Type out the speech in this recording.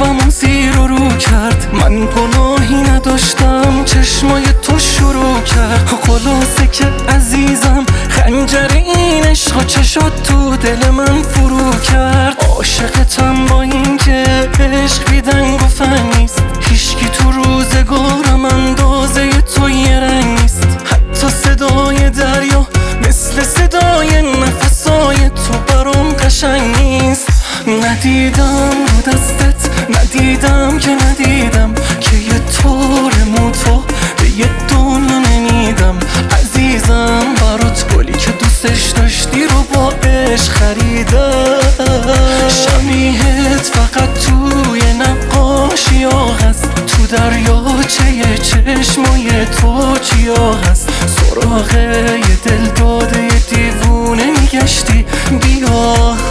قلبمون زیر و رو کرد، من گناهی نداشتم چشمای تو شروع کرد. خلاصه که عزیزم خنجر این عشق چشات تو دل من فرو کرد. عاشقتم با این که عشق بیدنگ و فن نیست، هیچکی تو روزگارم اندازه تو یه رنگ نیست. حتی صدای دریا مثل صدای نفسای تو برام قشنگ نیست. ندیدم رو دستت، ندیدم که ندیدم که یه طور موتو به یه دنیا نمیدم. عزیزم برات گلی که دوستش داشتی رو با عشق خریدم. شبیهت فقط توی نقاشی ها هست، تو دریاچه چشمای تو چیا هست. سراغ یه دل داده یه دیوونه میگشتی، بیا